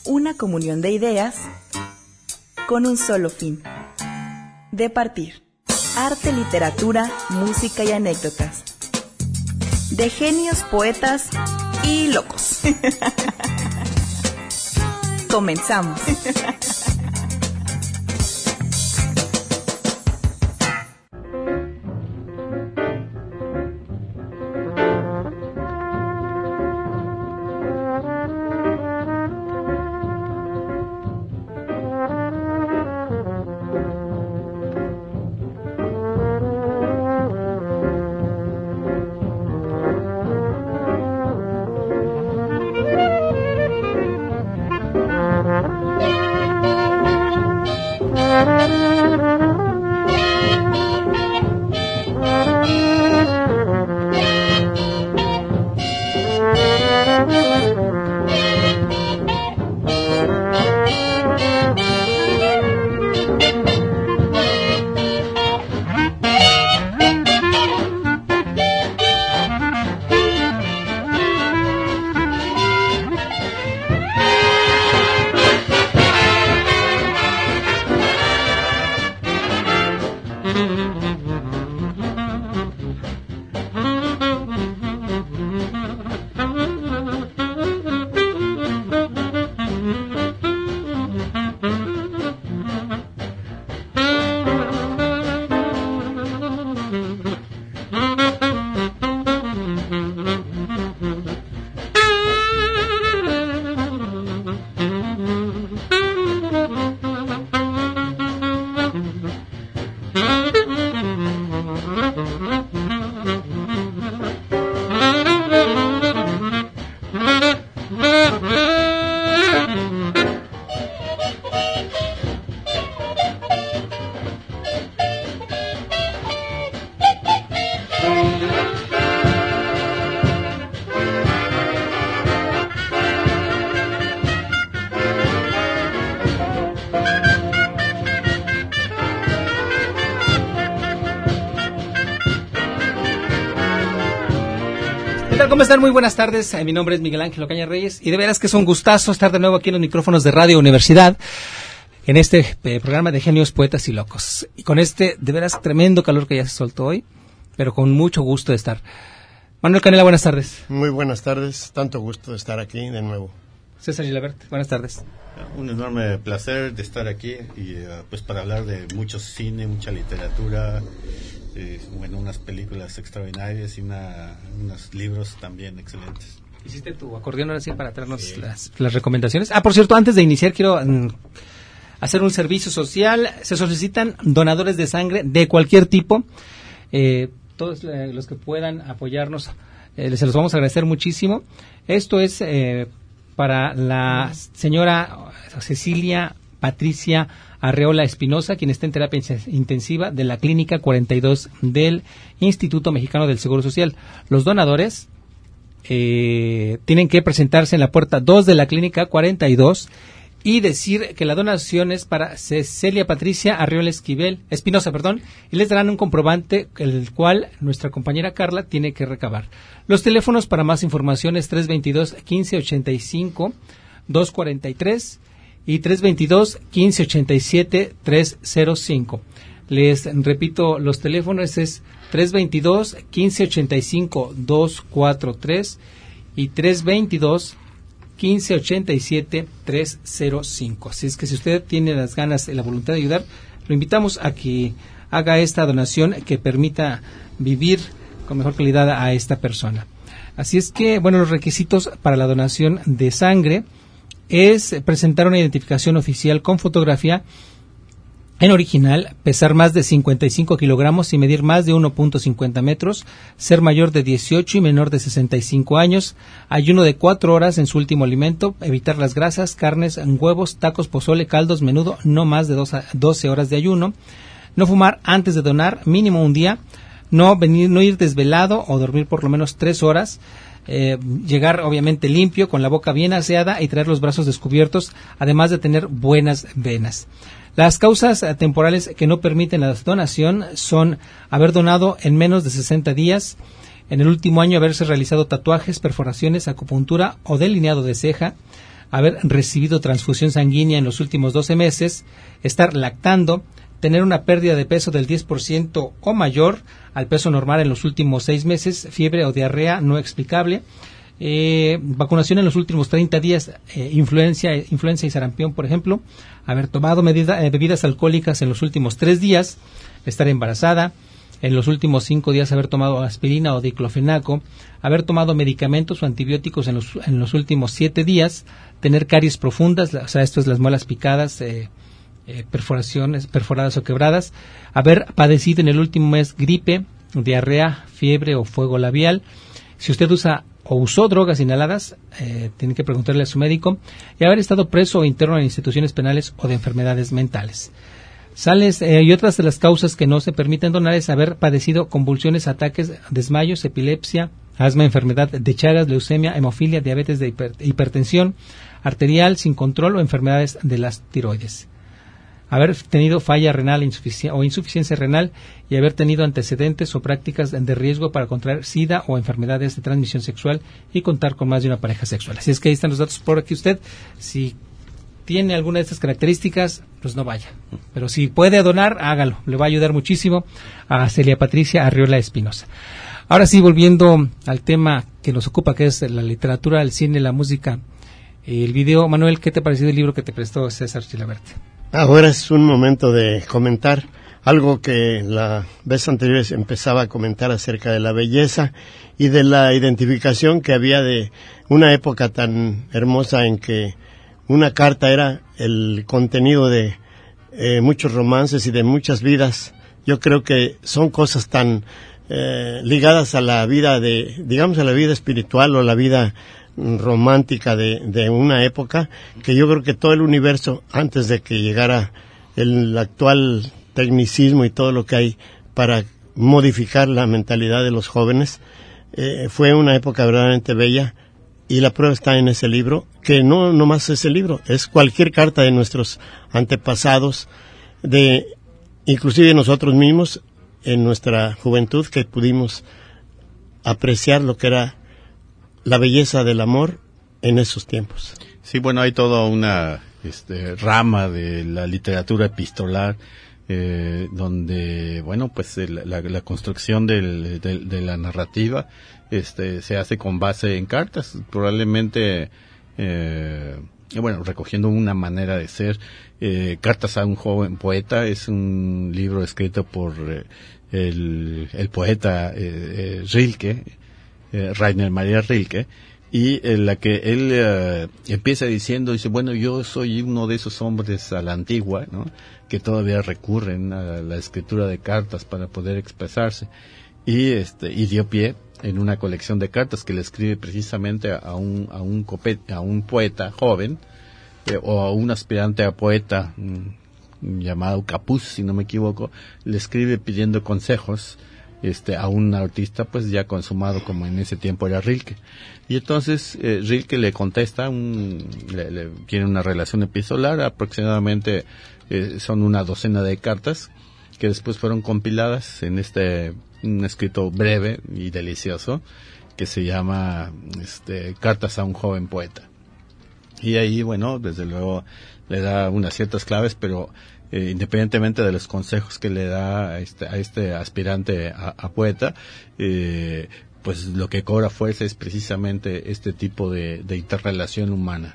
una comunión de ideas con un solo fin: departir arte, literatura, música y anécdotas de genios, poetas y locos. Comenzamos. ¿Cómo están? Muy buenas tardes. Mi nombre es Miguel Ángel Ocaña Reyes y de veras que es un gustazo estar de nuevo aquí en los micrófonos de Radio Universidad en este programa de genios, poetas y locos. Y con este de veras tremendo calor que ya se soltó hoy, pero con mucho gusto de estar. Manuel Canela, buenas tardes. Muy buenas tardes, tanto gusto de estar aquí de nuevo. César Gilabert, buenas tardes. Un enorme placer de estar aquí y pues para hablar de mucho cine, mucha literatura, unas películas extraordinarias y unos libros también excelentes. ¿Hiciste tu acordeón ahora sí para traernos las recomendaciones? Por cierto, antes de iniciar quiero hacer un servicio social. Se solicitan donadores de sangre de cualquier tipo. Todos los que puedan apoyarnos, se los vamos a agradecer muchísimo. Esto es para la señora Cecilia Patricia Arreola Espinosa, quien está en terapia intensiva de la Clínica 42 del Instituto Mexicano del Seguro Social. Los donadores tienen que presentarse en la puerta 2 de la Clínica 42 y decir que la donación es para Cecilia Patricia Arreola Espinosa, y les darán un comprobante el cual nuestra compañera Carla tiene que recabar. Los teléfonos para más información es 322-1585-243 y 322-1587-305. Les repito, los teléfonos es 322-1585-243 y 322-1587-305. Así es que si usted tiene las ganas y la voluntad de ayudar, lo invitamos a que haga esta donación que permita vivir con mejor calidad a esta persona. Así es que, los requisitos para la donación de sangre es presentar una identificación oficial con fotografía en original, pesar más de 55 kilogramos y medir más de 1.50 metros, ser mayor de 18 y menor de 65 años, ayuno de 4 horas en su último alimento, evitar las grasas, carnes, huevos, tacos, pozole, caldos, menudo, no más de 12 horas de ayuno, no fumar antes de donar, mínimo un día, no ir desvelado o dormir por lo menos 3 horas, llegar obviamente limpio, con la boca bien aseada y traer los brazos descubiertos, además de tener buenas venas. Las causas temporales que no permiten la donación son haber donado en menos de 60 días, en el último año haberse realizado tatuajes, perforaciones, acupuntura o delineado de ceja, haber recibido transfusión sanguínea en los últimos 12 meses, estar lactando, tener una pérdida de peso del 10% o mayor al peso normal en los últimos 6 meses, fiebre o diarrea no explicable, vacunación en los últimos 30 días, influenza y sarampión, por ejemplo, haber tomado bebidas alcohólicas en los últimos 3 días, estar embarazada, en los últimos 5 días haber tomado aspirina o diclofenaco, haber tomado medicamentos o antibióticos en los últimos 7 días, tener caries profundas, o sea, esto es las muelas picadas, perforadas o quebradas, haber padecido en el último mes gripe, diarrea, fiebre o fuego labial. Si usted usa o usó drogas inhaladas, tiene que preguntarle a su médico, y haber estado preso o interno en instituciones penales o de enfermedades mentales. Y otras de las causas que no se permiten donar es haber padecido convulsiones, ataques, desmayos, epilepsia, asma, enfermedad de Chagas, leucemia, hemofilia, diabetes de hipertensión arterial sin control o enfermedades de las tiroides. Haber tenido falla renal o insuficiencia renal y haber tenido antecedentes o prácticas de riesgo para contraer SIDA o enfermedades de transmisión sexual y contar con más de una pareja sexual. Así es que ahí están los datos por aquí usted. Si tiene alguna de estas características, pues no vaya. Pero si puede donar, hágalo. Le va a ayudar muchísimo a Celia Patricia Arriola Espinosa. Ahora sí, volviendo al tema que nos ocupa, que es la literatura, el cine, la música, el video. Manuel, ¿qué te ha parecido el libro que te prestó César Chilabert? Ahora es un momento de comentar algo que la vez anterior empezaba a comentar acerca de la belleza y de la identificación que había de una época tan hermosa en que una carta era el contenido de muchos romances y de muchas vidas. Yo creo que son cosas tan ligadas a la vida a la vida espiritual o la vida romántica de una época, que yo creo que todo el universo, antes de que llegara el actual tecnicismo y todo lo que hay para modificar la mentalidad de los jóvenes, fue una época verdaderamente bella, y la prueba está en ese libro, que no más ese libro, es cualquier carta de nuestros antepasados, inclusive nosotros mismos en nuestra juventud, que pudimos apreciar lo que era la belleza del amor en esos tiempos. Sí, bueno, hay toda una rama de la literatura epistolar donde, bueno, pues la construcción de la narrativa se hace con base en cartas, probablemente, bueno, recogiendo una manera de ser. Cartas a un joven poeta es un libro escrito por el poeta Rilke, Rainer Maria Rilke, y en la que él empieza diciendo, dice, bueno, yo soy uno de esos hombres a la antigua, ¿no?, que todavía recurren a la escritura de cartas para poder expresarse, y dio pie en una colección de cartas que le escribe precisamente a un poeta joven, o a un aspirante a poeta llamado Capuz, si no me equivoco, le escribe pidiendo consejos a un artista pues ya consumado, como en ese tiempo era Rilke. Y entonces Rilke le contesta, tiene una relación epistolar, aproximadamente son una docena de cartas que después fueron compiladas en un escrito breve y delicioso que se llama Cartas a un joven poeta. Y ahí, bueno, desde luego le da unas ciertas claves, pero independientemente de los consejos que le da a este aspirante a poeta, pues lo que cobra fuerza es precisamente este tipo de interrelación humana.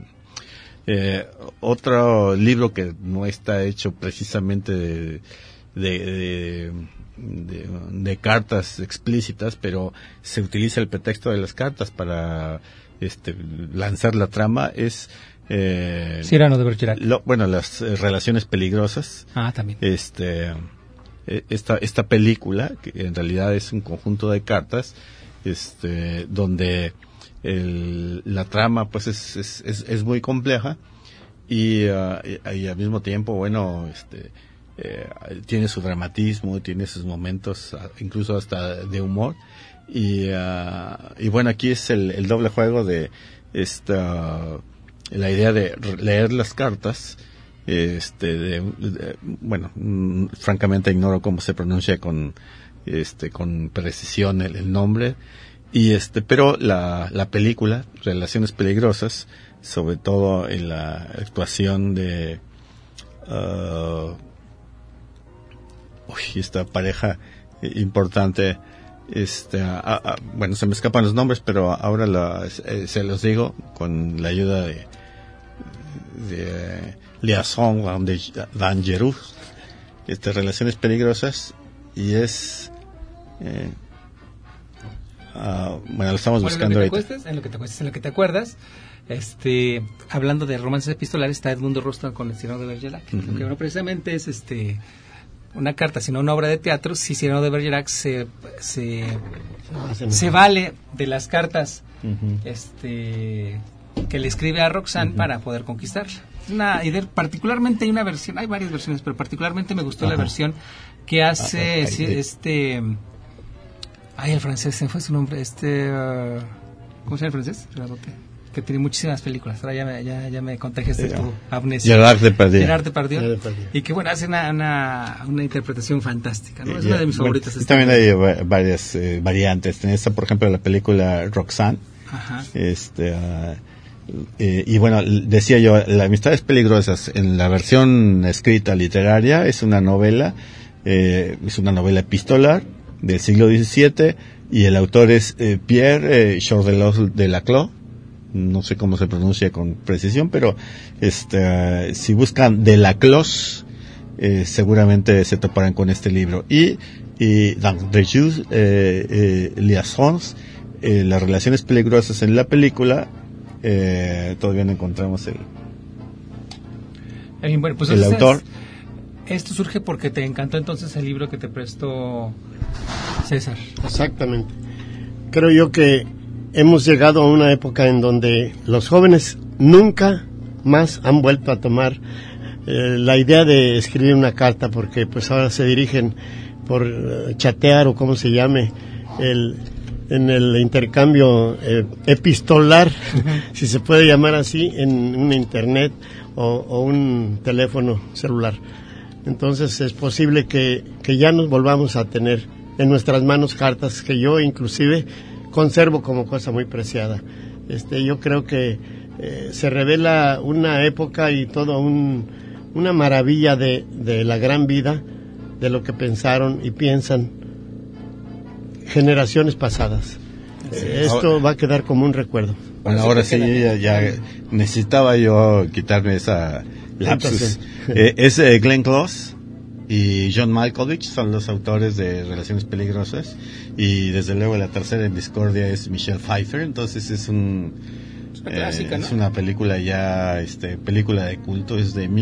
Otro libro que no está hecho precisamente de cartas explícitas, pero se utiliza el pretexto de las cartas para lanzar la trama, es Cyrano de Bergerac. Las relaciones peligrosas. También. Esta película, que en realidad es un conjunto de cartas, donde la trama pues es muy compleja y al mismo tiempo, bueno, tiene su dramatismo, tiene sus momentos incluso hasta de humor, y bueno, aquí es el doble juego de la idea de leer las cartas, francamente ignoro cómo se pronuncia con precisión el nombre, pero la película, Relaciones Peligrosas, sobre todo en la actuación de esta pareja importante, bueno, se me escapan los nombres, pero ahora se los digo con la ayuda de Liaison Dangerous, Relaciones Peligrosas, y es bueno, lo estamos buscando ahorita. En lo que te acuerdas, hablando de romances epistolares, está Edmundo Rostand con el Cyrano de Bergerac, que bueno, precisamente es una carta, sino una obra de teatro. Si Cyrano de Bergerac se vale de las cartas que le escribe a Roxane para poder conquistarla. Una idea, particularmente hay una versión, hay varias versiones, pero particularmente me gustó la versión que hace el francés, se me fue su nombre, ¿cómo se llama el francés? Que tiene muchísimas películas. Ahora ya me contagiaste tu amnesia. Gerard Depardieu. Y que bueno, hace una interpretación fantástica, ¿no? Es una de mis favoritas. También hay varias variantes. En esta, por ejemplo, la película Roxane. Ajá. Y bueno, decía yo, Las Amistades Peligrosas, en la versión escrita literaria, es una novela epistolar del siglo XVII, y el autor es Pierre Choderlos de Laclos. No sé cómo se pronuncia con precisión, pero si buscan de Laclos, seguramente se toparán con este libro. Y Dangerous Liaisons, Las Relaciones Peligrosas, en la película, todavía no encontramos bueno, pues el autor. Esto surge porque te encantó entonces el libro que te prestó César. Exactamente. Creo yo que hemos llegado a una época en donde los jóvenes nunca más han vuelto a tomar la idea de escribir una carta, porque pues ahora se dirigen por chatear, o como se llame, en el intercambio epistolar, si se puede llamar así, en una internet o un teléfono celular. Entonces es posible que ya nos volvamos a tener en nuestras manos cartas que yo inclusive conservo como cosa muy preciada. Yo creo que se revela una época y todo una maravilla de la gran vida, de lo que pensaron y piensan generaciones pasadas. Esto va a quedar como un recuerdo. Bueno, ahora sí, ya necesitaba yo quitarme esa lapsus. Es Glenn Close y John Malkovich son los autores de Relaciones Peligrosas, y desde luego la tercera en discordia es Michelle Pfeiffer. Entonces es una clásica, ¿no? Es una película ya, película de culto, es de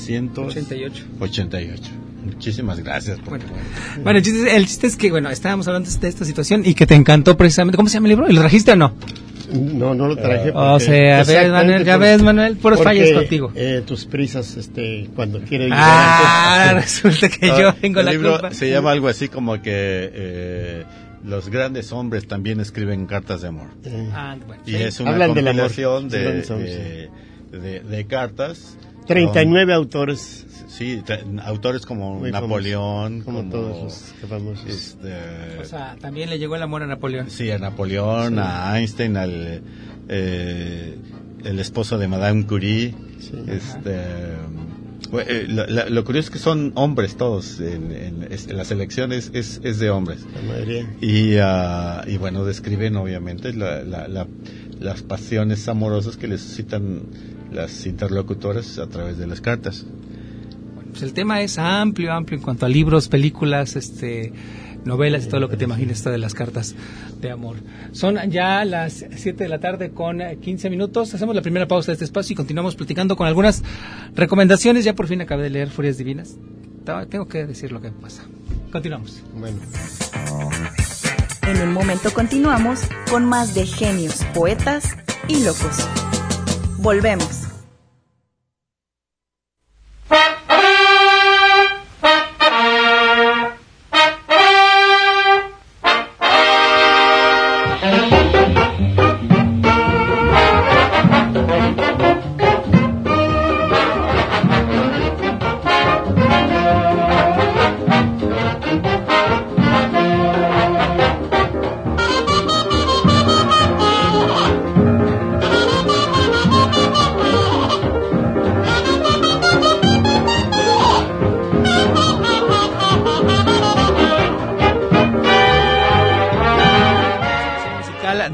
1988. Muchísimas gracias. Bueno, el chiste es que, bueno, estábamos hablando de esta situación y que te encantó precisamente. ¿Cómo se llama el libro? ¿Y lo trajiste o no? No lo traje. O sea, ves, Manuel, puros fallos contigo. Tus prisas, cuando quieres. Resulta que yo tengo el la libro culpa. Se llama algo así como que los grandes hombres también escriben cartas de amor. Bueno, y es una hablan compilación de cartas. 39 autores. Sí, autores como muy Napoleón, como todos los famosos. O sea, también le llegó el amor a Napoleón. Sí, a Napoleón, sí. A Einstein, el esposo de Madame Curie. Sí. Lo curioso es que son hombres todos. En las elecciones es de hombres. La mayoría. Y bueno, describen obviamente las pasiones amorosas que les suscitan las interlocutoras a través de las cartas. Pues el tema es amplio en cuanto a libros, películas, novelas y todo lo que te imagines, esto de las cartas de amor. Son ya las 7 de la tarde con 15 minutos. Hacemos la primera pausa de este espacio y continuamos platicando con algunas recomendaciones. Ya por fin acabé de leer Furias Divinas. Tengo que decir lo que pasa. Continuamos. Bueno. En un momento continuamos con más de Genios, Poetas y Locos. Volvemos.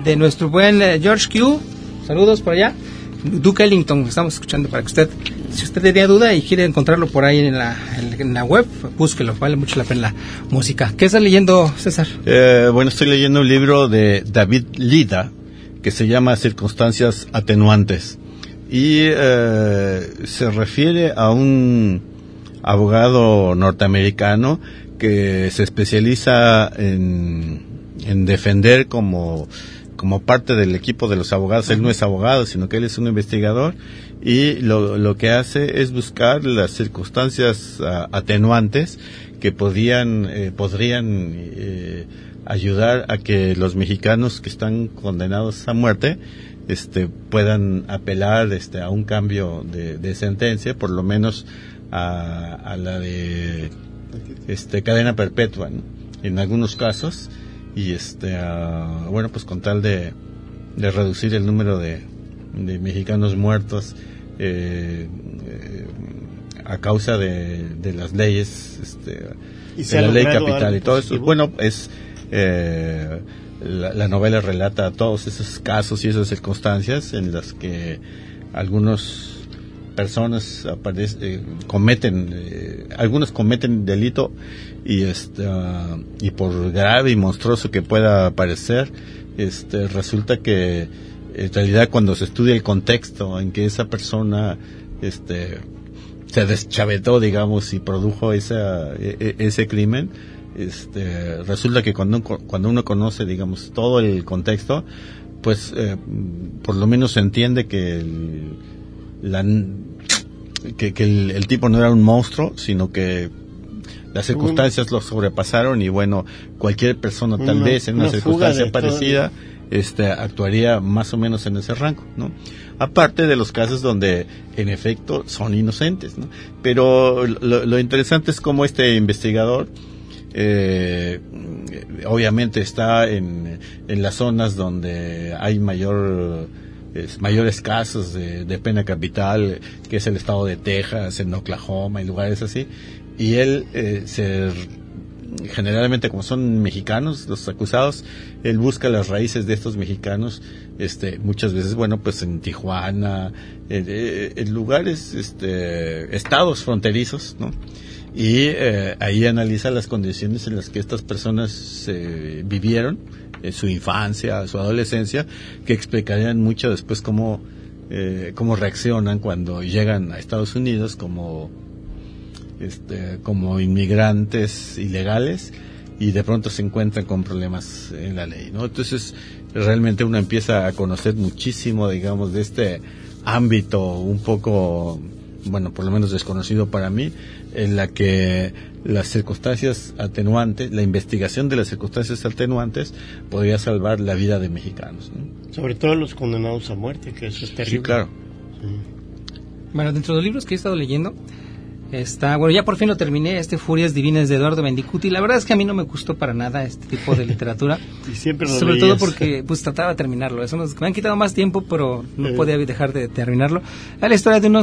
de nuestro buen George Q. Saludos por allá. Duke Ellington, estamos escuchando para que usted, si usted tenía duda y quiere encontrarlo por ahí en la web, búsquelo, vale mucho la pena la música. ¿Qué estás leyendo, César? Bueno, estoy leyendo un libro de David Lida que se llama Circunstancias Atenuantes y se refiere a un abogado norteamericano que se especializa en defender como parte del equipo de los abogados. Él no es abogado, sino que él es un investigador y lo que hace es buscar las circunstancias atenuantes que podrían ayudar a que los mexicanos que están condenados a muerte puedan apelar a un cambio de sentencia, por lo menos a la de cadena perpetua, ¿no? En algunos casos. Y bueno, pues con tal de reducir el número de mexicanos muertos a causa de las leyes, de la ley capital y todo eso. Bueno, es la novela relata todos esos casos y esas circunstancias en las que algunas personas algunos cometen delito y por grave y monstruoso que pueda parecer, resulta que en realidad cuando se estudia el contexto en que esa persona se deschavetó, digamos, y produjo ese crimen, resulta que cuando uno conoce, digamos, todo el contexto, pues por lo menos se entiende que el tipo no era un monstruo, sino que las circunstancias lo sobrepasaron y bueno, cualquier persona tal vez en una circunstancia parecida actuaría más o menos en ese rango, ¿no? Aparte de los casos donde en efecto son inocentes, ¿no? Pero lo interesante es cómo este investigador obviamente está en las zonas donde hay mayores casos de pena capital, que es el estado de Texas, en Oklahoma y lugares así, y él generalmente, como son mexicanos los acusados, él busca las raíces de estos mexicanos, muchas veces, bueno, pues en Tijuana, en lugares, estados fronterizos, ¿no? Y ahí analiza las condiciones en las que estas personas vivieron en su infancia, su adolescencia, que explicarían mucho después cómo reaccionan cuando llegan a Estados Unidos como inmigrantes ilegales y de pronto se encuentran con problemas en la ley, ¿no? Entonces realmente uno empieza a conocer muchísimo, digamos, de este ámbito un poco, bueno, por lo menos desconocido para mí, en la que las circunstancias atenuantes, la investigación de las circunstancias atenuantes podría salvar la vida de mexicanos, ¿no? Sobre todo los condenados a muerte, que eso es terrible. Sí, claro. Sí. Bueno, dentro de los libros que he estado leyendo bueno, ya por fin lo terminé, Furias Divinas de Eduardo Mendicuti. La verdad es que a mí no me gustó para nada este tipo de literatura. Y siempre lo sobre leías. todo porque pues trataba de terminarlo. Eso me han quitado más tiempo, pero no podía dejar de terminarlo. Era la historia de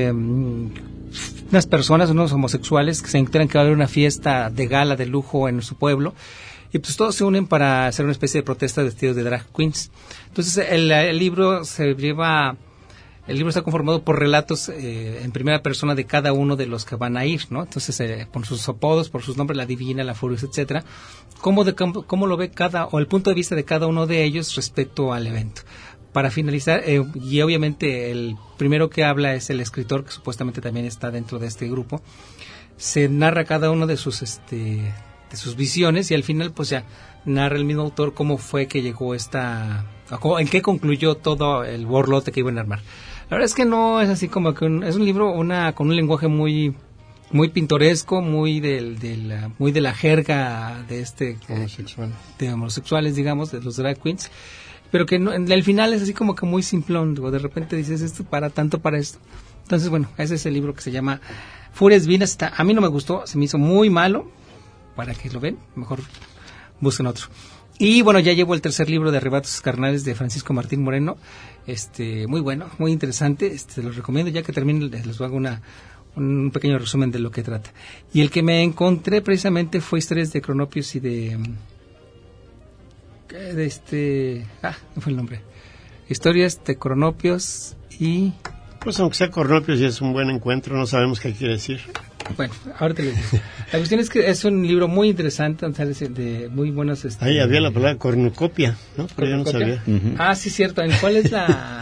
unas personas, unos homosexuales que se enteran que va a haber una fiesta de gala de lujo en su pueblo. Y pues todos se unen para hacer una especie de protesta vestidos de drag queens. Entonces el libro está conformado por relatos en primera persona de cada uno de los que van a ir, ¿no? Entonces, por sus apodos, por sus nombres, la Divina, la Furious, etcétera, cómo lo ve o el punto de vista de cada uno de ellos respecto al evento. Para finalizar, y obviamente el primero que habla es el escritor, que supuestamente también está dentro de este grupo, se narra cada uno de sus visiones y al final pues ya narra el mismo autor cómo fue que llegó en qué concluyó todo el borlote que iban a armar. La verdad es que no es así como que es un libro con un lenguaje muy muy pintoresco, muy de la jerga de de homosexuales, digamos, de los drag queens, pero que el final es así como que muy simplón, de repente dices esto para esto. Entonces, bueno, ese es el libro que se llama Furias Divinas. A mí no me gustó, se me hizo muy malo, para que lo ven, mejor busquen otro. Y bueno, ya llevo el tercer libro de Arrebatos Carnales de Francisco Martín Moreno, muy bueno, muy interesante, los recomiendo. Ya que termine les hago un pequeño resumen de lo que trata. Y el que me encontré precisamente fue Historias de Cronopios y de no fue el nombre. Historias de Cronopios y... Pues aunque sea Cronopios y es un buen encuentro, no sabemos qué quiere decir. Bueno, ahora te lo digo. La cuestión es que es un libro muy interesante, de muy buenos... Ahí había la palabra cornucopia, ¿no? Pero yo no sabía. Ah, sí, cierto. ¿Cuál es la...?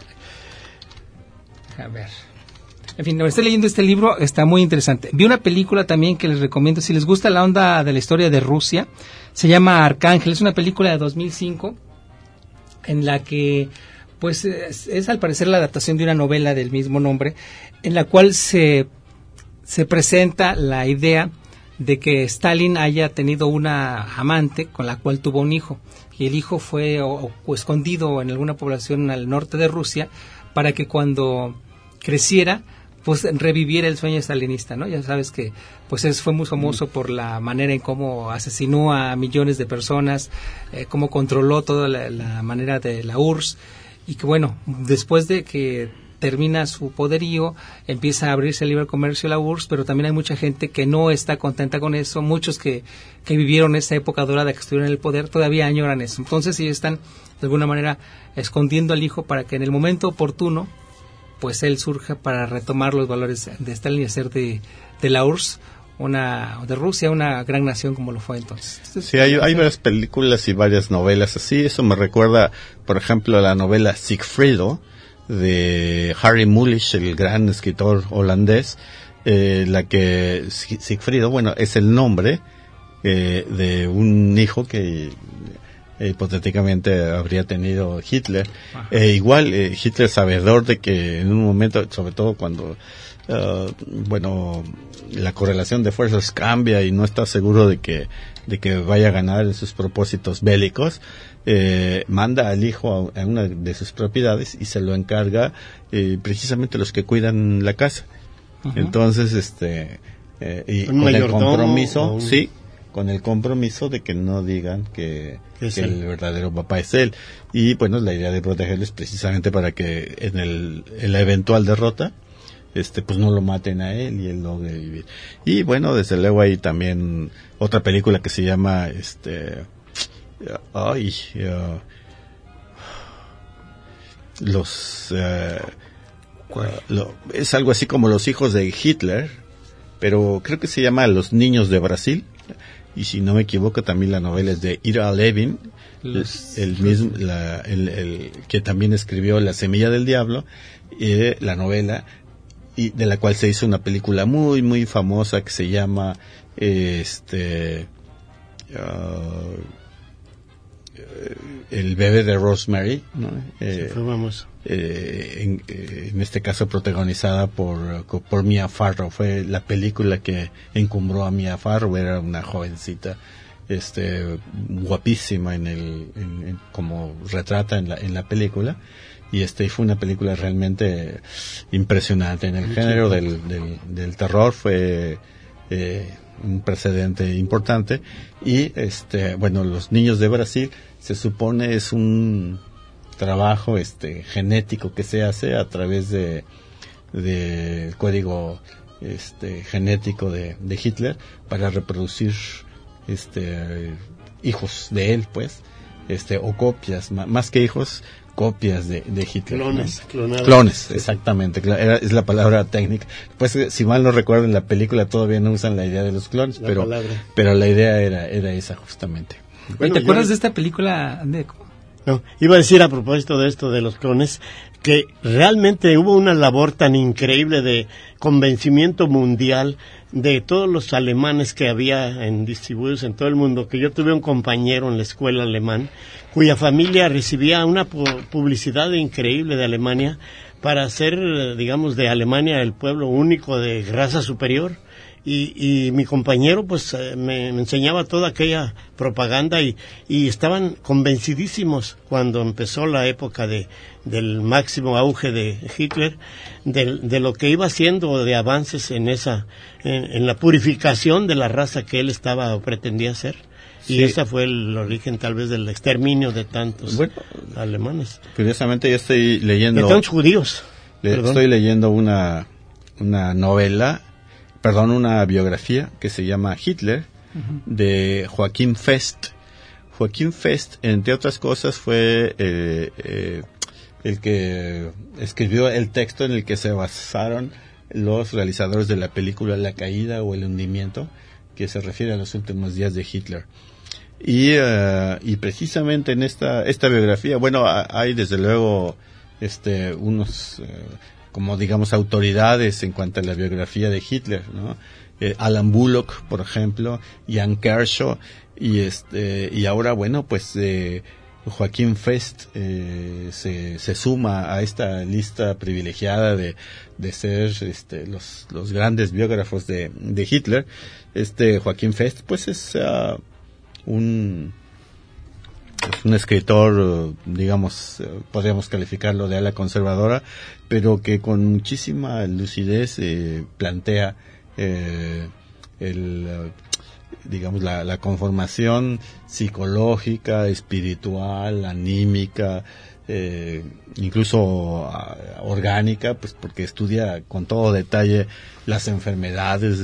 A ver... En fin, estoy leyendo este libro, está muy interesante. Vi una película también que les recomiendo, si les gusta la onda de la historia de Rusia, se llama Arcángel, es una película de 2005, en la que, pues, es al parecer la adaptación de una novela del mismo nombre, en la cual se presenta la idea de que Stalin haya tenido una amante con la cual tuvo un hijo, y el hijo fue o escondido en alguna población al norte de Rusia, para que cuando creciera, pues reviviera el sueño stalinista, ¿no? Ya sabes que pues fue muy famoso por la manera en cómo asesinó a millones de personas, cómo controló toda la manera de la URSS, y que bueno, después de que termina su poderío, empieza a abrirse el libre comercio la URSS, pero también hay mucha gente que no está contenta con eso, muchos que vivieron esa época dorada, que estuvieron en el poder, todavía añoran eso. Entonces ellos están de alguna manera escondiendo al hijo para que en el momento oportuno pues él surja para retomar los valores de Stalin y hacer de la URSS, de Rusia, una gran nación como lo fue entonces. Sí, hay varias películas y varias novelas así. Eso me recuerda, por ejemplo, a la novela Sigfrido, de Harry Mulisch, el gran escritor holandés, la que Sigfrido, bueno, es el nombre de un hijo que hipotéticamente habría tenido Hitler. Igual Hitler, sabedor de que en un momento, sobre todo cuando la correlación de fuerzas cambia y no está seguro de que vaya a ganar en sus propósitos bélicos, manda al hijo a una de sus propiedades y se lo encarga precisamente los que cuidan la casa. Entonces y con el compromiso, con el compromiso de que no digan que el verdadero papá es él. Y bueno, la idea de protegerlo es precisamente para que en la eventual derrota, pues no lo maten a él y él logre vivir. Y bueno, desde luego hay también otra película que se llama es algo así como Los hijos de Hitler, pero creo que se llama Los niños de Brasil. Y si no me equivoco, también la novela es de Ira Levin, el mismo, el que también escribió La semilla del diablo, la novela, y de la cual se hizo una película muy muy famosa que se llama El bebé de Rosemary, ¿no? Fue famoso. En este caso protagonizada por Mia Farrow. Fue la película que encumbró a Mia Farrow. Era una jovencita guapísima como retrata en la película, y fue una película realmente impresionante en el género del terror. Fue un precedente importante. Y Los niños de Brasil se supone es un trabajo genético que se hace a través del código genético de Hitler para reproducir hijos de él, pues, o copias, más que hijos, copias de Hitler. Clones, exactamente, es la palabra técnica. Pues si mal no recuerdo, en la película todavía no usan la idea de los clones, pero la idea era esa justamente. Bueno, ¿te acuerdas de esta película? No, iba a decir a propósito de esto de los clones, que realmente hubo una labor tan increíble de convencimiento mundial de todos los alemanes que había distribuidos en todo el mundo, que yo tuve un compañero en la escuela alemán cuya familia recibía una publicidad increíble de Alemania para hacer, digamos, de Alemania el pueblo único de raza superior. Y mi compañero pues me enseñaba toda aquella propaganda y estaban convencidísimos cuando empezó la época del máximo auge de Hitler, de lo que iba haciendo de avances en la purificación de la raza que él estaba o pretendía hacer. Y ese fue el origen tal vez del exterminio de tantos alemanes. Curiosamente yo estoy leyendo... De tantos judíos. Estoy leyendo una novela, una biografía que se llama Hitler, de Joachim Fest. Joaquín Fest, entre otras cosas, fue el que escribió el texto en el que se basaron los realizadores de la película La Caída o El Hundimiento, que se refiere a los últimos días de Hitler. Y precisamente en esta biografía, bueno, hay desde luego unos como digamos autoridades en cuanto a la biografía de Hitler, ¿no? Alan Bullock, por ejemplo, Jan Kershaw, y ahora, bueno, pues Joaquín Fest se suma a esta lista privilegiada de ser los grandes biógrafos de Hitler. Joaquín Fest, pues es un escritor, digamos, podríamos calificarlo de ala conservadora, pero que con muchísima lucidez plantea digamos la conformación psicológica, espiritual, anímica, incluso orgánica, pues porque estudia con todo detalle las enfermedades,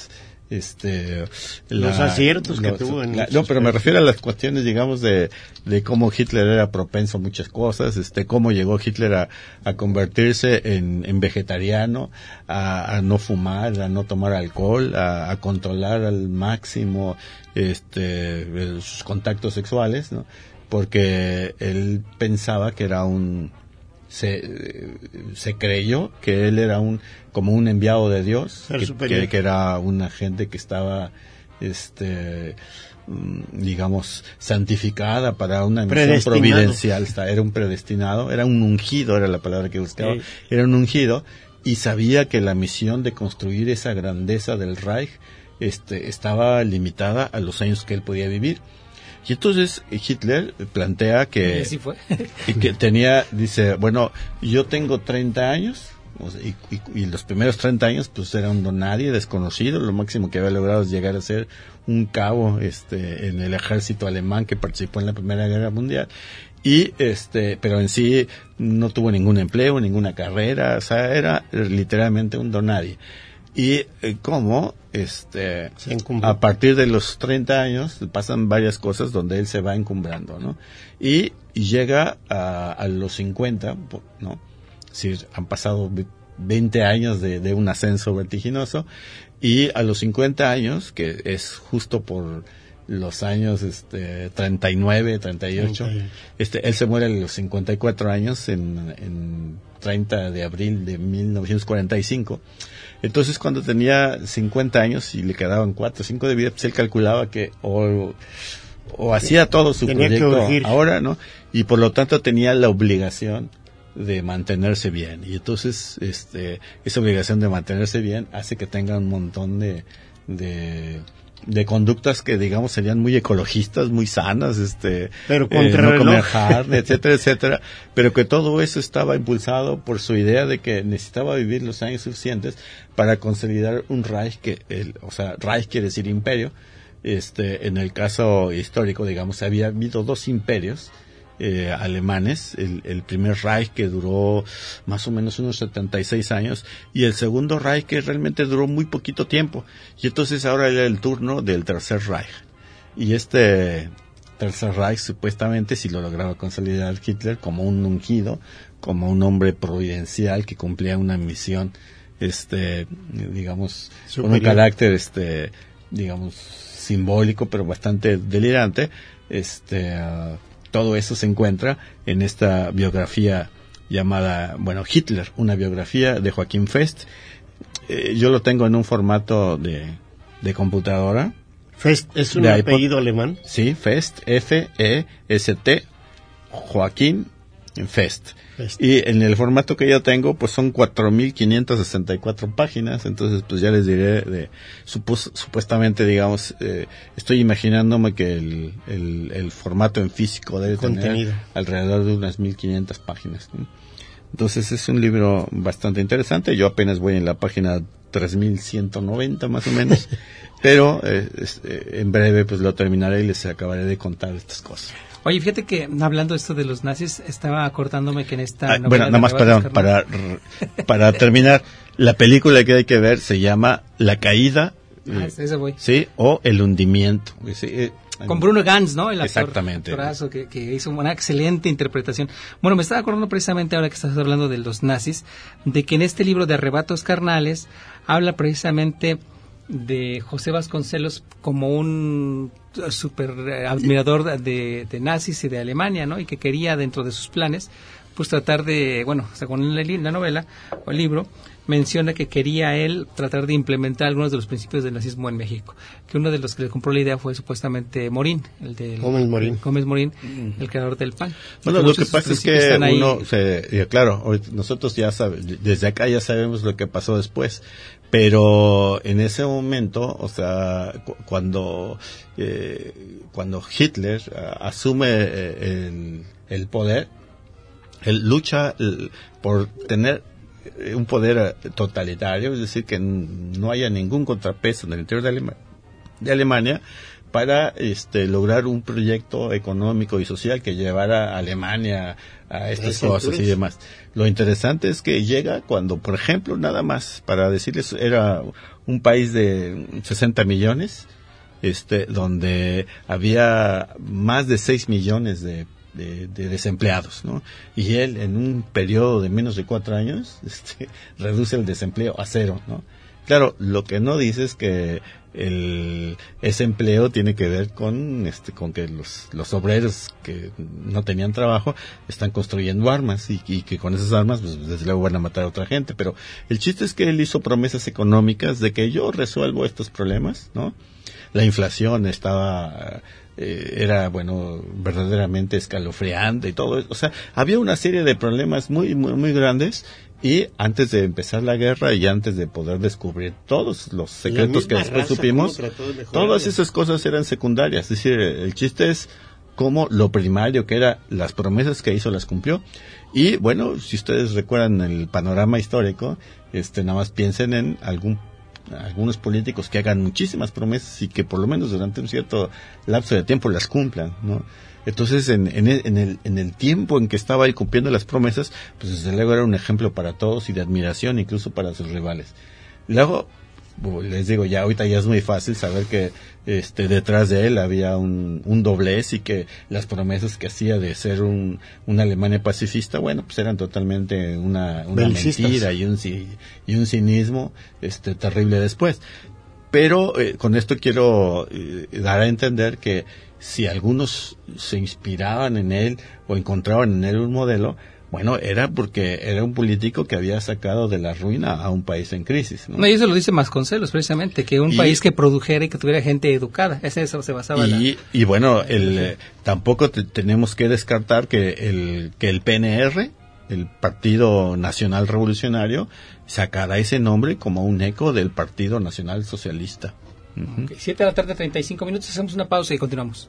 los aciertos que tuvo en pero me refiero a las cuestiones, digamos, de cómo Hitler era propenso a muchas cosas, cómo llegó Hitler a convertirse en vegetariano, a no fumar, a no tomar alcohol, a controlar al máximo sus contactos sexuales, ¿no? Porque él pensaba que era se creyó que él era como un enviado de Dios, que era un agente que estaba digamos santificada para una misión providencial. Era un predestinado, era un ungido, era la palabra que buscaba. Sí. Era un ungido, y sabía que la misión de construir esa grandeza del Reich estaba limitada a los años que él podía vivir. Y entonces Hitler plantea que, sí fue. dice, bueno, yo tengo 30 años, y los primeros 30 años pues era un don nadie, desconocido, lo máximo que había logrado es llegar a ser un cabo en el ejército alemán que participó en la Primera Guerra Mundial, pero en sí no tuvo ningún empleo, ninguna carrera, o sea, era literalmente un don nadie. Y cómo a partir de los 30 años pasan varias cosas donde él se va encumbrando, ¿no? Y llega a los 50, ¿no? Sí, han pasado 20 años de un ascenso vertiginoso, y a los 50 años, que es justo por los años 39, 38, él se muere a los 54 años en 30 de abril de 1945. Entonces, cuando tenía 50 años y le quedaban 4 o 5 de vida, pues él calculaba que o hacía todo su proyecto ahora, ¿no? Y por lo tanto tenía la obligación de mantenerse bien. Y entonces, esa obligación de mantenerse bien hace que tenga un montón de conductas que, digamos, serían muy ecologistas, muy sanas, pero contra no comer carne, etcétera, etcétera, pero que todo eso estaba impulsado por su idea de que necesitaba vivir los años suficientes para consolidar un Reich Reich quiere decir imperio. En el caso histórico, digamos, había habido 2 imperios alemanes, el primer Reich, que duró más o menos unos 76 años, y el segundo Reich, que realmente duró muy poquito tiempo, y entonces ahora era el turno del tercer Reich, y tercer Reich supuestamente si lo lograba consolidar Hitler como un ungido, como un hombre providencial que cumplía una misión digamos superior, con un carácter digamos simbólico pero bastante delirante. Todo eso se encuentra en esta biografía llamada, Hitler, una biografía de Joaquín Fest. Yo lo tengo en un formato de computadora. ¿Fest es un apellido alemán? Sí, Fest, F-E-S-T, Joaquín Fest. Y en el formato que yo tengo, pues son 4.564 páginas, entonces pues ya les diré supuestamente, digamos, estoy imaginándome que el formato en físico debe tener alrededor de unas 1.500 páginas, ¿no? Entonces es un libro bastante interesante. Yo apenas voy en la página 3.190 más o menos, pero en breve pues lo terminaré y les acabaré de contar estas cosas. Oye, fíjate que hablando esto de los nazis, estaba acordándome que en esta novela... nada más, para terminar, la película que hay que ver se llama La Caída, esa voy. sí, o El Hundimiento. Sí, Con Bruno Ganz, ¿no? El actor, exactamente. Actorazo que hizo una excelente interpretación. Bueno, me estaba acordando precisamente ahora que estás hablando de los nazis, de que en este libro de Arrebatos Carnales habla precisamente de José Vasconcelos como un súper admirador de nazis y de Alemania, ¿no? Y que quería dentro de sus planes pues tratar de, bueno, según la novela o el libro, menciona que quería él tratar de implementar algunos de los principios del nazismo en México. Que uno de los que le compró la idea fue supuestamente Morín, el de Gómez Morín, el creador del PAN. Bueno, lo que pasa es que claro, nosotros ya desde acá ya sabemos lo que pasó después, pero en ese momento, o sea, cuando Hitler asume el poder, él lucha por tener un poder totalitario, es decir, que no haya ningún contrapeso en el interior de Alemania para lograr un proyecto económico y social que llevara a Alemania a estas cosas y demás. Lo interesante es que llega cuando, por ejemplo, nada más para decirles, era un país de 60 millones, donde había más de 6 millones de desempleados, ¿no? Y él, en un periodo de menos de 4 años, reduce el desempleo a 0, ¿no? Claro, lo que no dice es que ese empleo tiene que ver con que los obreros que no tenían trabajo están construyendo armas y que con esas armas, pues, desde luego van a matar a otra gente. Pero el chiste es que él hizo promesas económicas de que yo resuelvo estos problemas, ¿no? La inflación era verdaderamente escalofriante y todo eso. O sea, había una serie de problemas muy, muy, muy grandes, y antes de empezar la guerra y antes de poder descubrir todos los secretos que después supimos, todas esas cosas eran secundarias. Es decir, el chiste es cómo lo primario, que era las promesas que hizo, las cumplió. Y bueno, si ustedes recuerdan el panorama histórico, nada más piensen en algunos políticos que hagan muchísimas promesas y que por lo menos durante un cierto lapso de tiempo las cumplan, ¿no? Entonces, en el tiempo en que estaba él cumpliendo las promesas, pues desde luego era un ejemplo para todos y de admiración incluso para sus rivales. Luego, les digo, ya ahorita ya es muy fácil saber que detrás de él había un doblez, y que las promesas que hacía de ser una Alemania pacifista, bueno, pues eran totalmente una mentira y un cinismo terrible después. Pero con esto quiero dar a entender que si algunos se inspiraban en él o encontraban en él un modelo, bueno, era porque era un político que había sacado de la ruina a un país en crisis, ¿no? No, y eso lo dice Vasconcelos, precisamente, que un país que produjera y que tuviera gente educada, eso se basaba y bueno, tampoco tenemos que descartar que el PNR, el Partido Nacional Revolucionario, sacará ese nombre como un eco del Partido Nacional Socialista. Okay, 7:35 p.m, hacemos una pausa y continuamos.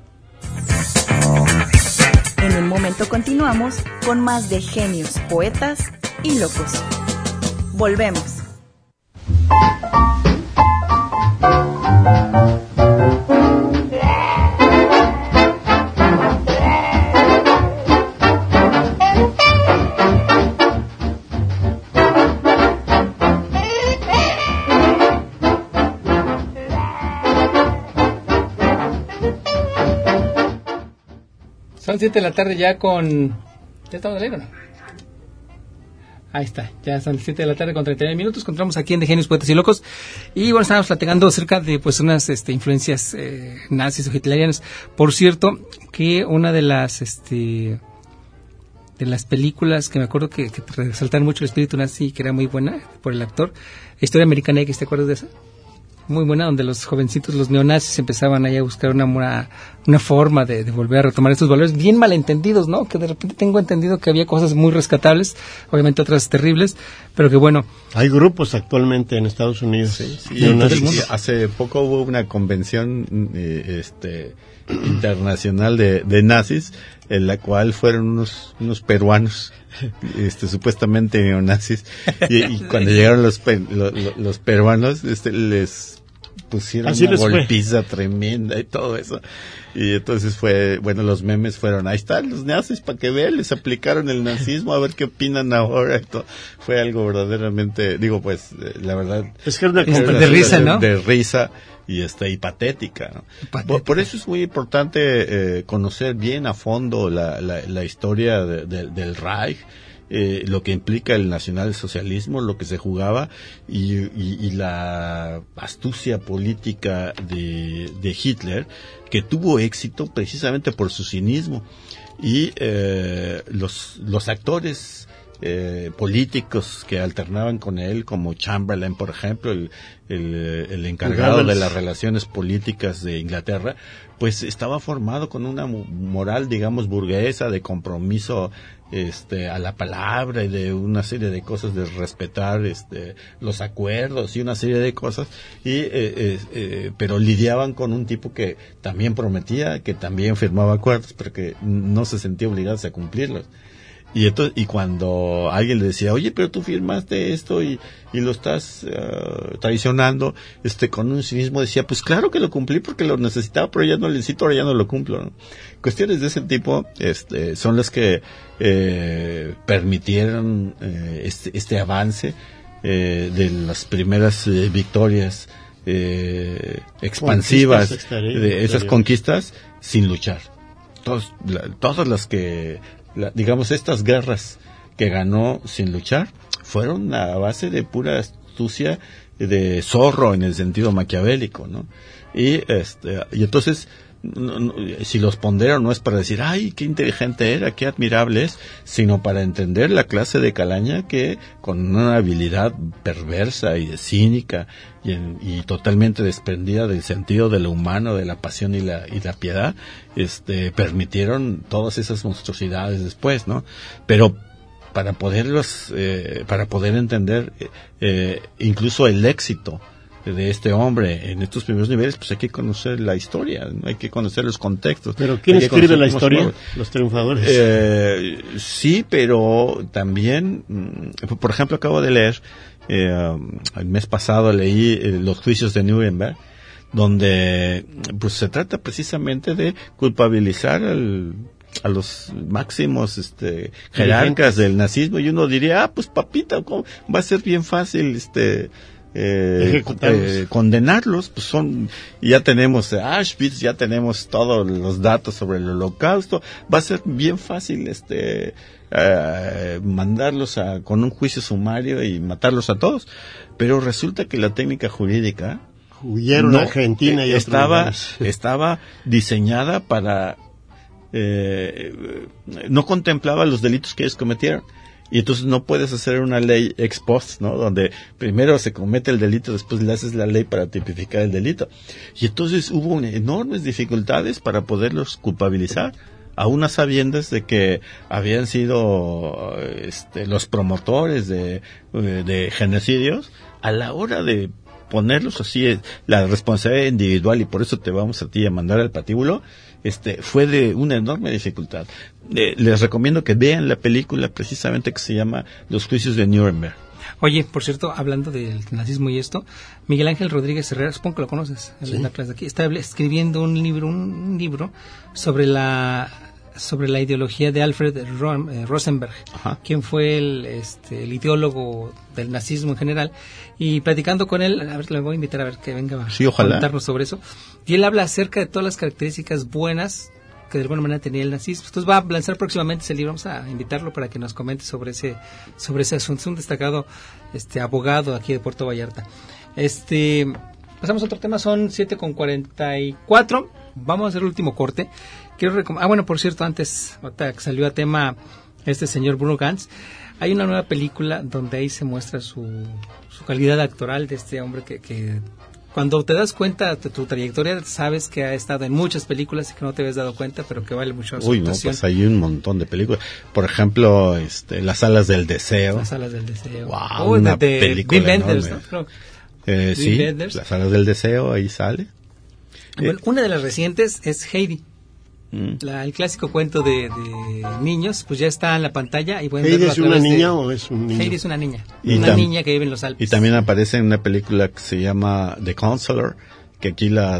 En un momento continuamos con más de Genios, Poetas y Locos. Volvemos. Son 7 de la tarde ya con... ¿Ya estamos de ley o no? Ahí está, ya son 7 de la tarde con 39 minutos. Encontramos aquí en De Genios, Poetas y Locos. Y bueno, estábamos platicando acerca de pues unas influencias nazis o hitlerianas. Por cierto, que una de las películas que me acuerdo que resaltaron mucho el espíritu nazi, que era muy buena por el actor, Historia Americana X, ¿te acuerdas de esa? Muy buena, donde los jovencitos, los neonazis, empezaban ahí a buscar una forma de volver a retomar estos valores bien malentendidos, ¿no? Que de repente tengo entendido que había cosas muy rescatables, obviamente otras terribles, pero que bueno. Hay grupos actualmente en Estados Unidos. Sí, y hace poco hubo una convención internacional de nazis, en la cual fueron unos peruanos supuestamente neonazis, y cuando llegaron los peruanos les pusieron una golpiza tremenda y todo eso, y entonces los memes fueron, ahí están los nazis para que vean, les aplicaron el nazismo, a ver qué opinan ahora. Esto fue algo verdaderamente, la verdad, es que era una de risa, ¿no? De risa. y patética, ¿no? Por eso es muy importante conocer bien a fondo la historia del Reich, lo que implica el nacionalsocialismo, lo que se jugaba y la astucia política de Hitler, que tuvo éxito precisamente por su cinismo, y los actores políticos que alternaban con él, como Chamberlain, por ejemplo, el encargado de las relaciones políticas de Inglaterra, pues estaba formado con una moral, digamos, burguesa, de compromiso a la palabra, y de una serie de cosas, de respetar los acuerdos y una serie de cosas, pero lidiaban con un tipo que también prometía, que también firmaba acuerdos, pero que no se sentía obligado a cumplirlos. Y cuando alguien le decía, oye, pero tú firmaste esto y lo estás traicionando, con un cinismo decía, pues claro que lo cumplí porque lo necesitaba, pero ya no lo necesito, ahora ya no lo cumplo, ¿no? Cuestiones de ese tipo son las que permitieron este avance de las primeras victorias expansivas de esas conquistas sin luchar. Todas las que digamos, estas guerras que ganó sin luchar fueron a base de pura astucia, de zorro en el sentido maquiavélico, ¿no? Y entonces, si los pondero no es para decir, ay, qué inteligente era, qué admirable es, sino para entender la clase de calaña que, con una habilidad perversa y cínica y totalmente desprendida del sentido de lo humano, de la pasión y la piedad, permitieron todas esas monstruosidades después, ¿no? Pero para poder entender incluso el éxito de este hombre en estos primeros niveles, pues hay que conocer la historia, ¿no? Hay que conocer los contextos. ¿Pero quién escribe la historia? Los triunfadores. Sí, pero también, por ejemplo, acabo de leer, el mes pasado leí los juicios de Nuremberg, donde pues se trata precisamente de culpabilizar a los máximos jerarcas del nazismo, y uno diría, pues papita, ¿cómo? Va a ser bien fácil condenarlos, pues ya tenemos Auschwitz, ya tenemos todos los datos sobre el Holocausto, va a ser bien fácil mandarlos con un juicio sumario y matarlos a todos. Pero resulta que la técnica jurídica huyeron a Argentina y estaba diseñada para no contemplaba los delitos que ellos cometieron. Y entonces no puedes hacer una ley ex post, ¿no? Donde primero se comete el delito, después le haces la ley para tipificar el delito. Y entonces hubo enormes dificultades para poderlos culpabilizar, aún a sabiendas de que habían sido los promotores de genocidios. A la hora de ponerlos así, la responsabilidad individual, y por eso te vamos a ti a mandar al patíbulo, fue de una enorme dificultad. Les recomiendo que vean la película precisamente que se llama Los Juicios de Nuremberg. Oye, por cierto, hablando del nazismo y esto, Miguel Ángel Rodríguez Herrera, supongo que lo conoces, en la clase de aquí, está escribiendo un libro sobre la ideología de Alfred Rosenberg, quien fue el ideólogo del nazismo en general, y platicando con él, a ver, le voy a invitar a ver que venga a comentarnos sobre eso, y él habla acerca de todas las características buenas que de alguna manera tenía el nazismo. Entonces va a lanzar próximamente ese libro, vamos a invitarlo para que nos comente sobre ese asunto. Es un destacado abogado aquí de Puerto Vallarta. Pasamos a otro tema, son 7:44, vamos a hacer el último corte. Quiero bueno, por cierto, antes, ahorita que salió a tema este señor Bruno Ganz, hay una nueva película donde ahí se muestra su calidad actoral de este hombre que cuando te das cuenta de tu trayectoria, sabes que ha estado en muchas películas y que no te habías dado cuenta, pero que vale mucho la Uy, no, pues hay un montón de películas. Por ejemplo, Las Alas del Deseo. Las Alas del Deseo. Wow, una película Wim Wenders, ¿no? Sí, Las Alas del Deseo, ahí sale. Bueno, una de las recientes es Heidi. El clásico cuento de niños, pues ya está en la pantalla. Y ¿Heidi es una niña o es un niño? Heidi es una niña. Una niña que vive en los Alpes. Y también aparece en una película que se llama The Counselor, que aquí la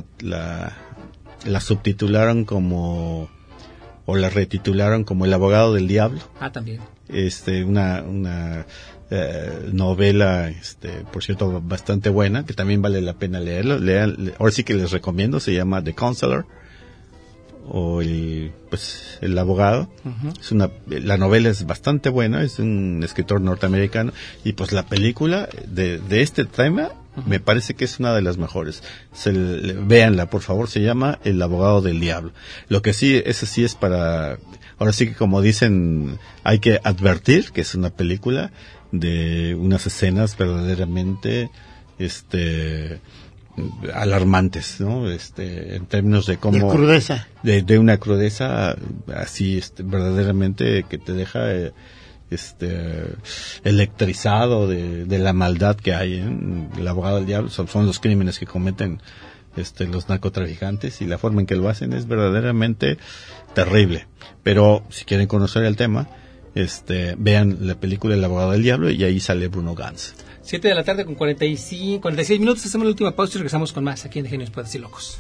subtitularon o la retitularon como El Abogado del Diablo. También. Una novela, por cierto, bastante buena, que también vale la pena leerlo. Ahora sí que les recomiendo, se llama The Counselor, o el abogado. Uh-huh. La novela es bastante buena, es un escritor norteamericano, y pues la película de este tema me parece que es una de las mejores. Véanla, por favor, se llama El abogado del diablo. Lo que sí, eso sí es para, ahora sí que como dicen, hay que advertir que es una película de unas escenas verdaderamente, alarmantes, ¿no? En términos de cómo... De crudeza. De una crudeza así, verdaderamente que te deja... electrizado de la maldad que hay en El abogado del diablo. Son los crímenes que cometen los narcotraficantes, y la forma en que lo hacen es verdaderamente terrible. Pero si quieren conocer el tema, vean la película El abogado del diablo, y ahí sale Bruno Ganz. 7 de la tarde con 46 minutos, hacemos la última pausa y regresamos con más aquí en De Genios, Poetas y Locos.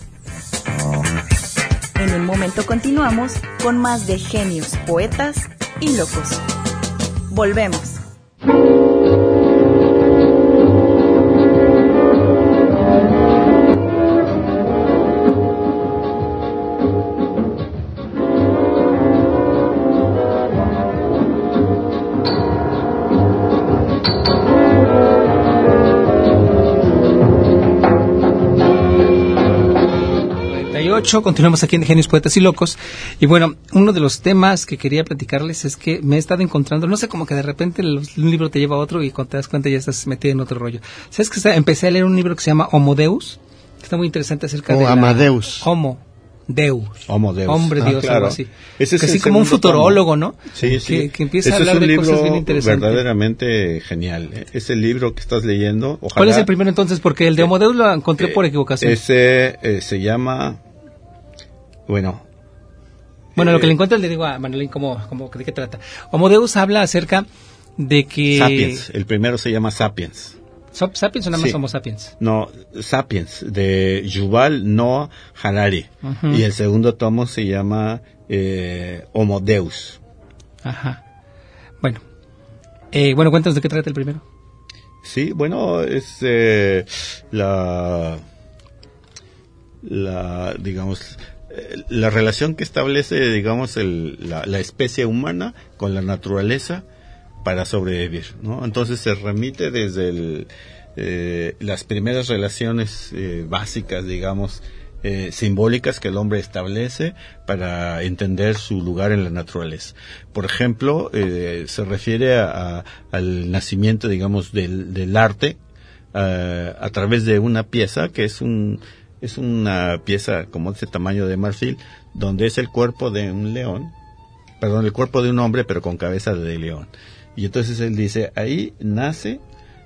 En un momento continuamos con más de Genios, Poetas y Locos. Volvemos. Continuamos aquí en Genios, Poetas y Locos. Y bueno, uno de los temas que quería platicarles es que me he estado encontrando, no sé, como que de repente un libro te lleva a otro y cuando te das cuenta ya estás metido en otro rollo. ¿Sabes que empecé a leer un libro que se llama Homo Deus? Que está muy interesante acerca de Amadeus. Homo Deus. Hombre Dios, claro. Algo así. Ese es así como un futurólogo, ¿no? Sí, sí. Que empieza a hablar de cosas bien interesantes. Verdaderamente genial. Ese libro que estás leyendo, ojalá... ¿Cuál es el primero entonces? Porque el de Homo Deus lo encontré por equivocación. Ese se llama... Bueno, lo que le encuentro le digo a Manuelín como de qué trata. Homo Deus habla acerca de que... Sapiens, el primero se llama Sapiens. ¿Sapiens o nada más Homo Sapiens? No, Sapiens, de Yuval Noah Harari. Uh-huh. Y el segundo tomo se llama Homo Deus. Ajá. Bueno, cuéntanos de qué trata el primero. Sí, bueno, es digamos... la relación que establece, digamos, la especie humana con la naturaleza para sobrevivir, ¿no? Entonces se remite desde las primeras relaciones básicas, digamos, simbólicas que el hombre establece para entender su lugar en la naturaleza. Por ejemplo, se refiere al nacimiento, digamos, del arte a través de una pieza que es una pieza como de ese tamaño de marfil, donde es el cuerpo de un león, el cuerpo de un hombre, pero con cabeza de león. Y entonces él dice, ahí nace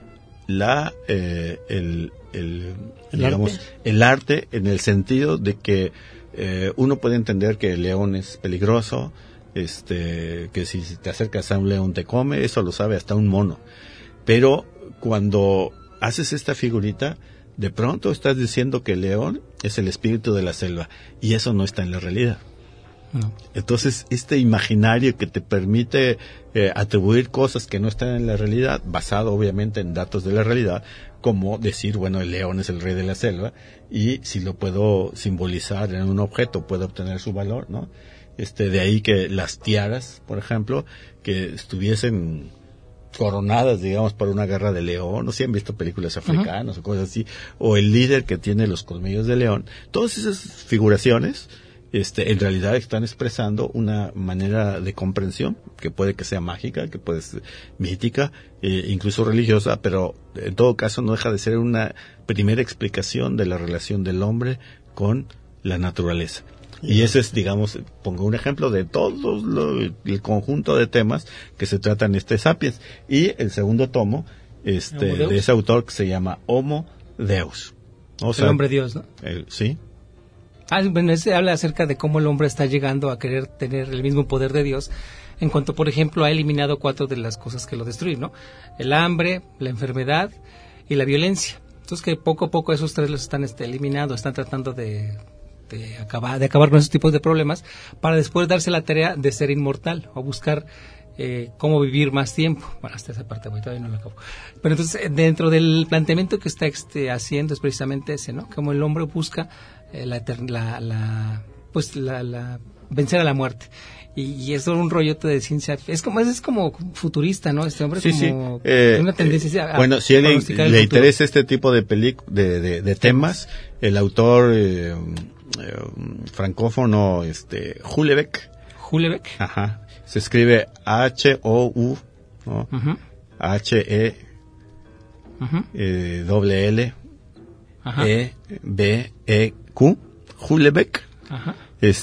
el arte en el sentido de que uno puede entender que el león es peligroso, que si te acercas a un león te come, eso lo sabe hasta un mono. Pero cuando haces esta figurita, de pronto estás diciendo que el león es el espíritu de la selva, y eso no está en la realidad. No. Entonces, este imaginario que te permite atribuir cosas que no están en la realidad, basado obviamente en datos de la realidad, como decir, bueno, el león es el rey de la selva, y si lo puedo simbolizar en un objeto, puede obtener su valor, ¿no? De ahí que las tiaras, por ejemplo, que estuviesen coronadas, digamos, por una garra de león, no sé si han visto películas africanas o cosas así, o el líder que tiene los colmillos de león. Todas esas figuraciones en realidad están expresando una manera de comprensión que puede que sea mágica, que puede ser mítica, incluso religiosa, pero en todo caso no deja de ser una primera explicación de la relación del hombre con la naturaleza. Y ese es, digamos, pongo un ejemplo de todo el conjunto de temas que se tratan en Sapiens. Y el segundo tomo de ese autor, que se llama Homo Deus. O sea, el hombre Dios, ¿no? Sí. Bueno, ese habla acerca de cómo el hombre está llegando a querer tener el mismo poder de Dios, en cuanto, por ejemplo, ha eliminado 4 de las cosas que lo destruyen, ¿no? El hambre, la enfermedad y la violencia. Entonces, que poco a poco esos 3 los están eliminando, están tratando de acabar con esos tipos de problemas, para después darse la tarea de ser inmortal o buscar cómo vivir más tiempo. Bueno, hasta esa parte voy, todavía no lo acabo. Pero entonces, dentro del planteamiento que está haciendo es precisamente ese, ¿no? Como el hombre busca vencer a la muerte. Y es un rollote de ciencia, es como futurista, ¿no? Este hombre sí, como sí. una tendencia a bueno, si a alguien le interesa este tipo de temas, el autor francófono Houellebecq, ajá, se escribe H-O-U, ¿no? Uh-huh. H-E-L-L-E-B-E-Q, Houellebecq. Ajá.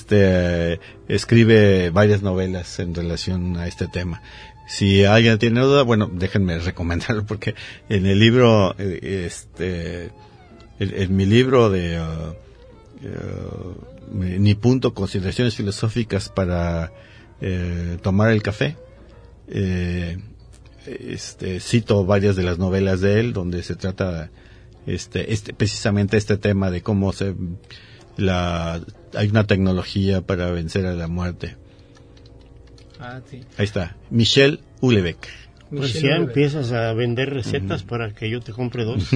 Escribe varias novelas en relación a este tema. Si alguien tiene duda, bueno, déjenme recomendarlo, porque en el libro, en mi libro de Ni punto, consideraciones filosóficas para tomar el café, cito varias de las novelas de él, donde se trata precisamente este tema de cómo hay una tecnología para vencer a la muerte. Sí. Ahí está, Michel Houellebecq. Pues ya empiezas a vender recetas para que yo te compre 2.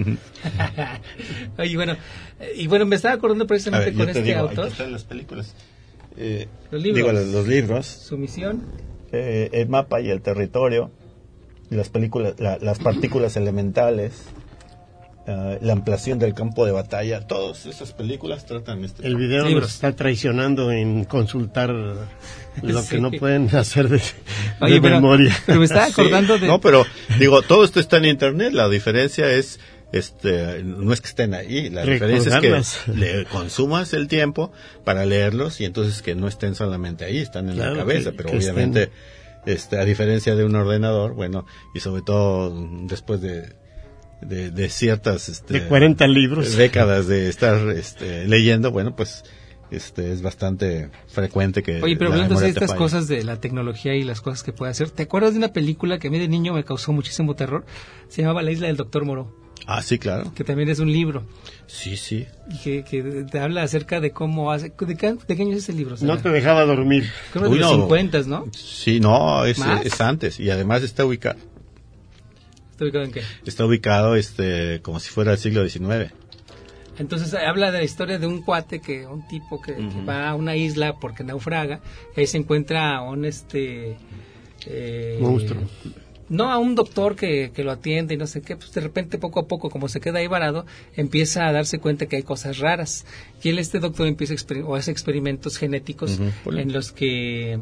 Oye, bueno, me estaba acordando precisamente con este autor. Ahí están las películas. Los libros. Los libros. Su misión. El mapa y el territorio. Las películas, las partículas elementales. La ampliación del campo de batalla, todas esas películas tratan El video nos está traicionando en consultar lo que no pueden hacer de memoria. Pero me estaba acordando de... No, pero digo, todo esto está en internet, la diferencia es, no es que estén ahí, la diferencia es que le consumas el tiempo para leerlos y entonces que no estén solamente ahí, están en la cabeza, pero obviamente, a diferencia de un ordenador, bueno, y sobre todo después de ciertas de 40 libros, décadas de estar leyendo, bueno, pues es bastante frecuente que... Oye, pero hablando de estas cosas de la tecnología y las cosas que puede hacer, ¿te acuerdas de una película que a mí de niño me causó muchísimo terror? Se llamaba La isla del Doctor Moreau. Ah, sí, claro. Que también es un libro. Sí, sí. Y que te habla acerca de cómo hace... ¿De qué año es ese libro? No te dejaba dormir. Creo que de los 50, ¿no? Sí, no, es antes. Y además está ubicado. ¿Está ubicado en qué? Está ubicado como si fuera el siglo XIX. Entonces habla de la historia de un cuate, un tipo que va a una isla porque naufraga, y ahí se encuentra a un monstruo. No, a un doctor que lo atiende y no sé qué, pues de repente poco a poco, como se queda ahí varado, empieza a darse cuenta que hay cosas raras. Y este doctor empieza hace experimentos genéticos en los que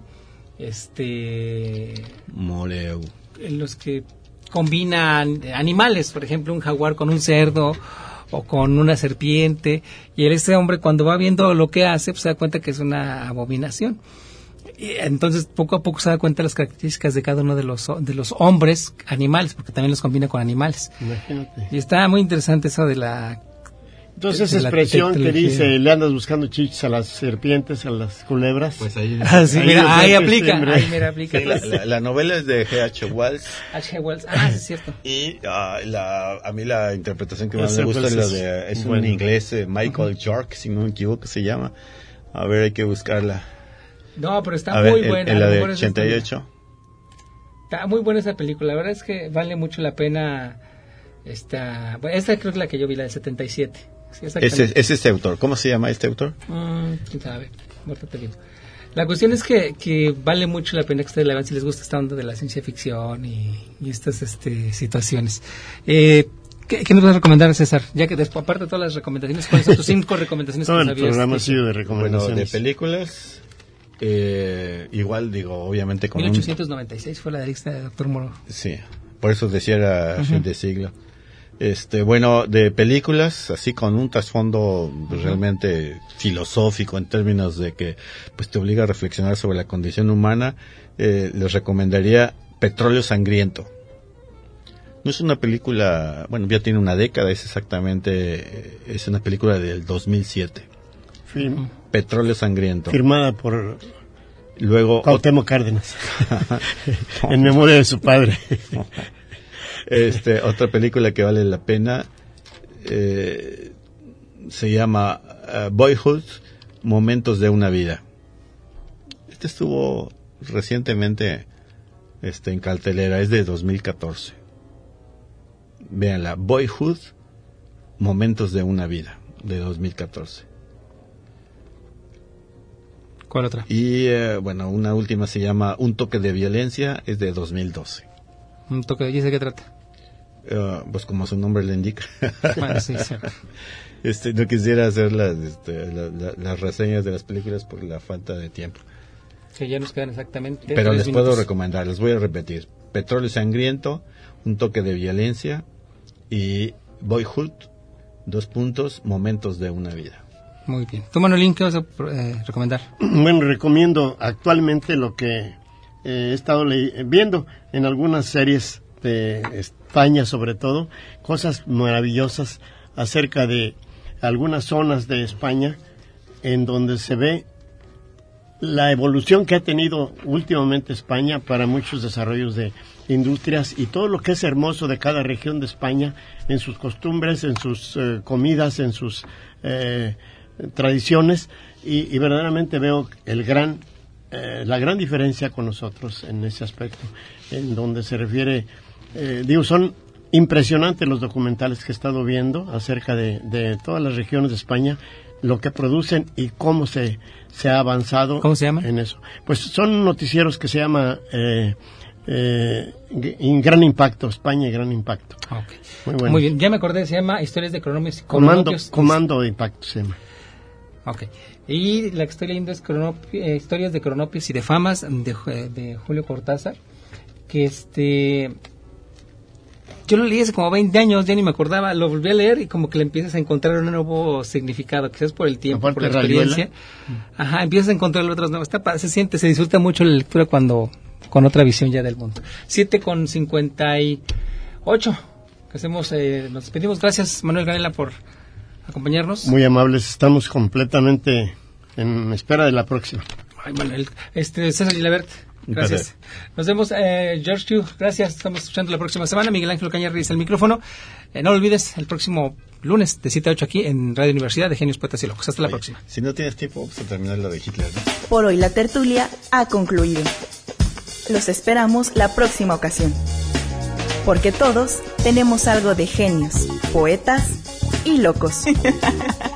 en los que combinan animales, por ejemplo, un jaguar con un cerdo o con una serpiente, y este hombre cuando va viendo lo que hace, pues se da cuenta que es una abominación. Y entonces poco a poco se da cuenta de las características de cada uno de los hombres animales, porque también los combina con animales. Imagínate. Y está muy interesante eso de la... Entonces esa expresión que dice, le andas buscando chichis a las serpientes, a las culebras. Pues ahí... ahí aplica. Sí, la novela es de G.H. Wells. H.G. Wells, sí es cierto. Y a mí la interpretación que más me gusta es la de... Es un inglés, Michael York, si no me equivoco, se llama. A ver, hay que buscarla. No, pero está muy buena. En la de 88. Está muy buena esa película. La verdad es que vale mucho la pena. Esta creo que es la que yo vi, la del 77. Sí, es este autor. ¿Cómo se llama este autor? ¿Quién sabe? Ahorita te digo. La cuestión es que vale mucho la pena que ustedes la vean si les gusta esta onda de la ciencia ficción y estas situaciones. ¿Qué nos vas a recomendar, César? Ya que después, aparte de todas las recomendaciones, ¿cuáles son tus 5 recomendaciones que sabías? El programa ha sido de recomendaciones. Bueno, de películas... igual digo, obviamente con 1896 fue la lista de Doctor Moreau. Sí, por eso decía era fin de siglo. Bueno, de películas así con un trasfondo realmente filosófico en términos de que pues te obliga a reflexionar sobre la condición humana, les recomendaría Petróleo Sangriento. No es una película, bueno, ya tiene una década, es una película del 2007. Film. Petróleo Sangriento. Firmada por Cuauhtémoc Cárdenas. En memoria de su padre. Otra película que vale la pena se llama Boyhood, Momentos de una vida. Estuvo recientemente en cartelera, es de 2014. Véanla, Boyhood, Momentos de una vida, de 2014. ¿Cuál otra? Y bueno, una última se llama Un toque de violencia, es de 2012. Un toque de violencia, ¿de qué trata? Pues como su nombre le indica. Bueno, sí, cierto. No quisiera hacer las reseñas de las películas por la falta de tiempo. Que ya nos quedan exactamente. Pero les puedo minutos. recomendar, les voy a repetir. Petróleo Sangriento, Un toque de violencia y Boyhood, Momentos de una vida. Muy bien. ¿Tú, Manolín, qué vas a recomendar? Bueno, recomiendo actualmente lo que he estado viendo en algunas series de España, sobre todo, cosas maravillosas acerca de algunas zonas de España en donde se ve la evolución que ha tenido últimamente España para muchos desarrollos de industrias y todo lo que es hermoso de cada región de España en sus costumbres, en sus comidas, en sus tradiciones y verdaderamente veo la gran diferencia con nosotros en ese aspecto, en donde se refiere, son impresionantes los documentales que he estado viendo acerca de todas las regiones de España, lo que producen y cómo se ha avanzado. ¿Cómo se llama? En eso. Pues son noticieros que se llama Gran Impacto, España y Gran Impacto. Okay. Muy bueno. Muy bien, ya me acordé, se llama Historias de Cronopios. Comando de Impacto se llama. Ok. Y la que estoy leyendo es Historias de Cronopios y de Famas de Julio Cortázar, que yo lo leí hace como 20 años, ya ni me acordaba, lo volví a leer y como que le empiezas a encontrar un nuevo significado, quizás por el tiempo, por la experiencia. Ajá, empiezas a encontrar otras nuevas. Se disfruta mucho la lectura con otra visión ya del mundo. 7:58. Nos despedimos. Gracias, Manuel Canela, por acompañarnos. Muy amables, estamos completamente en espera de la próxima. Ay, Manuel, César Gilabert, gracias. Nos vemos, George Q, gracias, estamos escuchando la próxima semana. Miguel Ángel Ocaña revisa el micrófono. No lo olvides, el próximo lunes de 7 a 8 aquí en Radio Universidad de Genios, Poetas y Locos. Hasta la próxima. Si no tienes tiempo, vamos a terminar lo de Hitler, ¿no? Por hoy la tertulia ha concluido. Los esperamos la próxima ocasión. Porque todos tenemos algo de genios, poetas y locos.